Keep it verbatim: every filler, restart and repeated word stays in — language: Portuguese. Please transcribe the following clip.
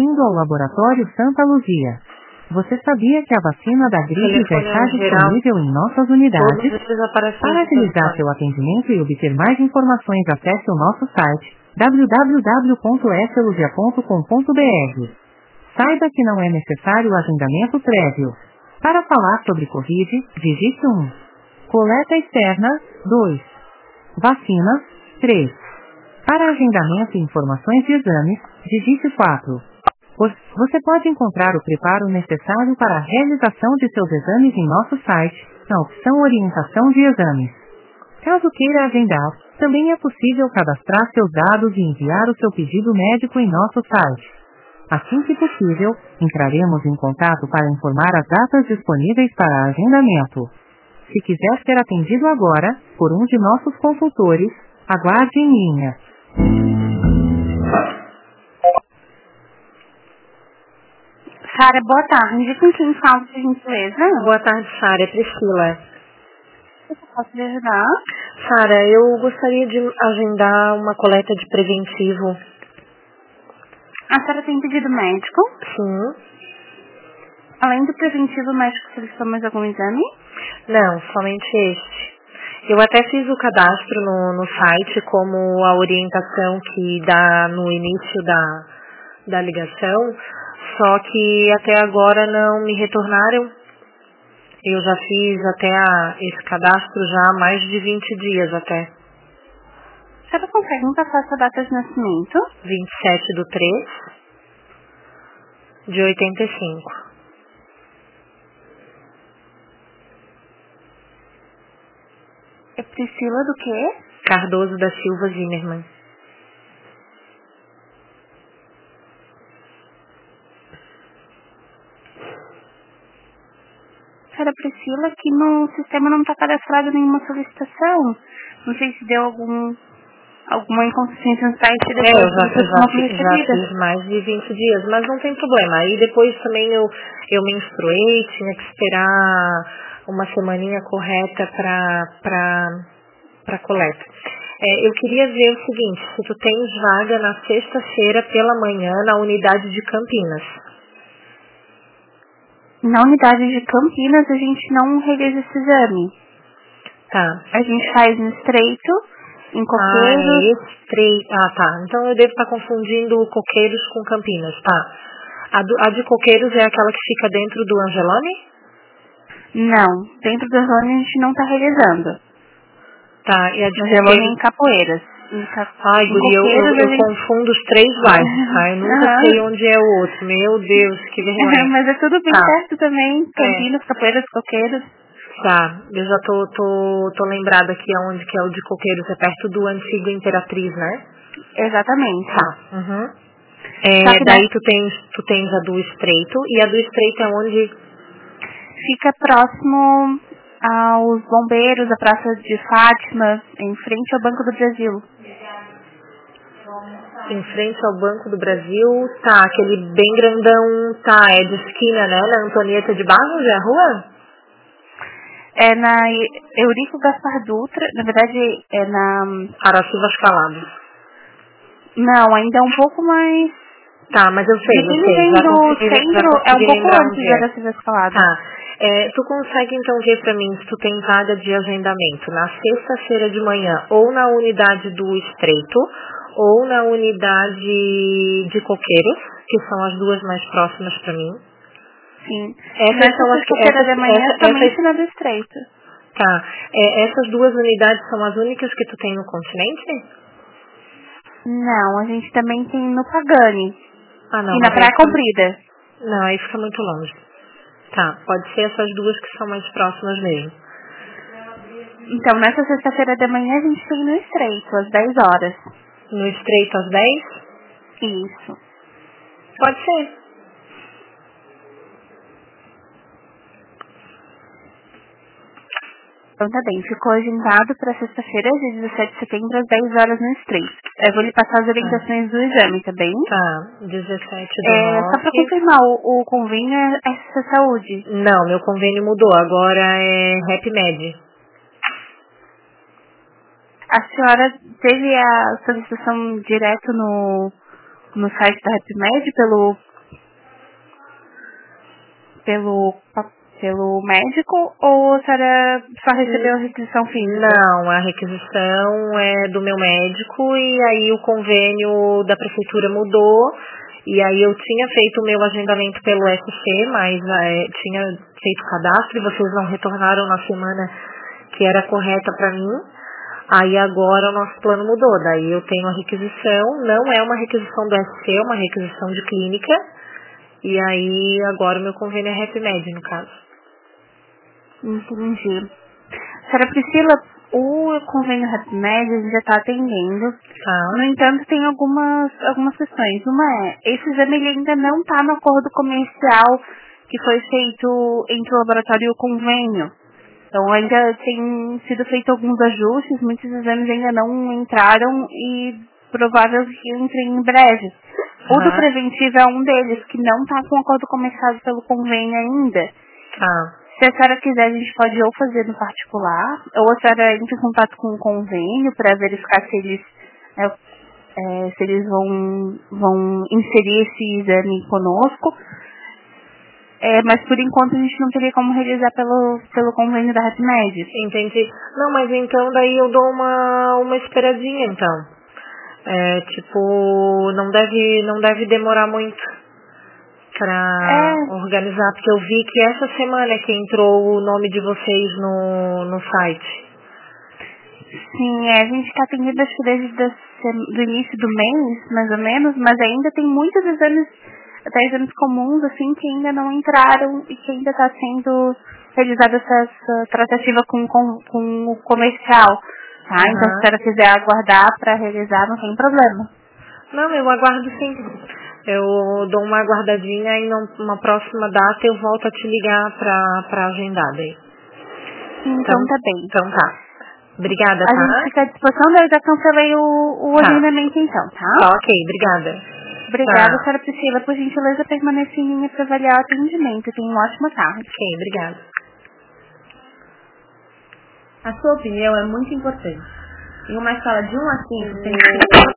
Bem-vindo ao Laboratório Santa Luzia. Você sabia que a vacina da gripe já está disponível em nossas unidades? Para agilizar seu atendimento e obter mais informações, acesse o nosso site w w w ponto s luzia ponto com ponto b r. Saiba que não é necessário agendamento prévio. Para falar sobre Covid, digite um. Coleta externa, dois. Vacina, três. Para agendamento e informações de exames, digite quatro. Você pode encontrar o preparo necessário para a realização de seus exames em nosso site, na opção Orientação de Exames. Caso queira agendar, também é possível cadastrar seus dados e enviar o seu pedido médico em nosso site. Assim que possível, entraremos em contato para informar as datas disponíveis para agendamento. Se quiser ser atendido agora, por um de nossos consultores, aguarde em linha. Sara, boa tarde. Com quem falo, por gentileza? Boa tarde, Sara. É Priscila. Eu posso lhe ajudar? Sara, eu gostaria de agendar uma coleta de preventivo. A senhora tem pedido médico? Sim. Além do preventivo, o médico solicitou mais algum exame? Não, somente este. Eu até fiz o cadastro no, no site, como a orientação que dá no início da, da ligação, só que até agora não me retornaram. Eu já fiz até a, esse cadastro já há mais de vinte dias até. A senhora consegue me passar sua data de nascimento? vinte e sete do três de oitenta e cinco. É Priscila do quê? Cardoso da Silva Zimmermann. Senhora Priscila, aqui no sistema não está cadastrado nenhuma solicitação. Não sei se deu algum, alguma inconsistência no site. É, eu já, já, já fiz mais de vinte dias, mas não tem problema. Aí depois também eu, eu menstruei, tinha que esperar uma semaninha correta para para para coleta. É, eu queria ver o seguinte, se tu tens vaga na sexta-feira pela manhã na unidade de Campinas. Na unidade de Campinas a gente não realiza esse exame. Tá. A gente faz no Estreito, em Coqueiros. Ah, estreito. Ah, tá. Então eu devo estar confundindo Coqueiros com Campinas, tá. A, do, a de Coqueiros é aquela que fica dentro do Angelone? Não, dentro do Angelone a gente não está realizando. Tá, e a de Angelone Coqueiros... em Capoeiras. Em Ca... Ai, em Guri, eu, eu, eu gente... confundo os três bairros, tá? Eu nunca uhum. sei onde é o outro. Meu Deus, que vergonha. Mas é tudo bem tá. perto também. Campinas, é. Capoeiras, Coqueiros. Tá, eu já tô, tô, tô lembrada aqui aonde que é o de Coqueiros. É perto do antigo Imperatriz, né? Exatamente. Tá. Uhum. É, daí tu tens, tu tens a do Estreito. E a do Estreito é onde? Fica próximo aos bombeiros, a Praça de Fátima, em frente ao Banco do Brasil. Em frente ao Banco do Brasil, tá, aquele bem grandão, tá, é de esquina, né, na Antonieta de Barros, é a rua? É na Eurico Gaspar Dutra, na verdade é na... Araci Vascalado. Não, ainda é um pouco mais... Tá, mas eu sei, eu sei, já consegui, centro, já consegui é um pouco antes da Araci Vascalado. Tá, é, tu consegue então ver pra mim se tu tem vaga de agendamento na sexta-feira de manhã ou na unidade do Estreito, ou na unidade de Coqueiros, que são as duas mais próximas para mim. Sim. Essas são as que... Essa de manhã essa, somente essa, na do Estreito. Tá. É, essas duas unidades são as únicas que tu tem no continente? Não, a gente também tem no Pagani. Ah, não. E na Praia Comprida. Não, aí fica muito longe. Tá, pode ser essas duas que são mais próximas mesmo. Então, nessa sexta-feira de manhã a gente tem no Estreito, às dez horas. No Estreito às dez? Isso. Pode ser. Então tá bem, ficou agendado para sexta-feira, dia dezessete de setembro, às dez horas no Estreito. Eu vou lhe passar as orientações tá. do exame, tá bem? Tá, dezessete do é, Só para confirmar, o, o convênio é S C Saúde? Não, meu convênio mudou, agora é RapMed. A senhora teve a solicitação direto no, no site da RapMed pelo pelo, pelo médico ou a senhora só recebeu a requisição física? Não, a requisição é do meu médico e aí o convênio da prefeitura mudou e aí eu tinha feito o meu agendamento pelo S C, mas é, tinha feito cadastro e vocês não retornaram na semana que era correta para mim. Aí agora o nosso plano mudou, daí eu tenho a requisição, não é uma requisição do S C, é uma requisição de clínica, e aí agora o meu convênio é HapMed, no caso. Entendi. Senhora Priscila, o convênio HapMed a gente já está atendendo, Tá. No entanto tem algumas, algumas questões. Uma é, esse exame ele ainda não está no acordo comercial que foi feito entre o laboratório e o convênio. Então ainda tem sido feito alguns ajustes, muitos exames ainda não entraram e provável que entrem em breve. O do preventivo é um deles, que não está com acordo comercial pelo convênio ainda. Tá. Se a senhora quiser, a gente pode ou fazer no particular, ou a senhora entra em contato com o convênio para verificar se eles, é, é, se eles vão, vão inserir esse exame conosco. É, mas por enquanto a gente não teria como realizar pelo, pelo convênio da HapMed. Entendi. Não, mas então daí eu dou uma, uma esperadinha, então. É, tipo, não deve, não deve demorar muito pra É. organizar, porque eu vi que essa semana é que entrou o nome de vocês no, no site. Sim, é, a gente está atendendo acho que desde o início do mês, mais ou menos, mas ainda tem muitos exames, até exames comuns, assim, que ainda não entraram e que ainda está sendo realizada essa, essa tratativa com, com, com o comercial, tá? Uhum. Então, se a senhora quiser aguardar para realizar, não tem problema. Não, eu aguardo sim. Eu dou uma aguardadinha e numa próxima data eu volto a te ligar pra, pra agendar daí. Sim, então, então tá bem. Então tá. Obrigada, a tá? A gente fica à disposição, eu já cancelei o, o tá. agendamento então, tá? Tá, ok, obrigada. Obrigada, tá. senhora Priscila. Por gentileza, permaneça em linha para avaliar o atendimento. Tenha uma ótima tarde. Ok, obrigada. A sua opinião é muito importante. Em uma escala de um a cinco, sendo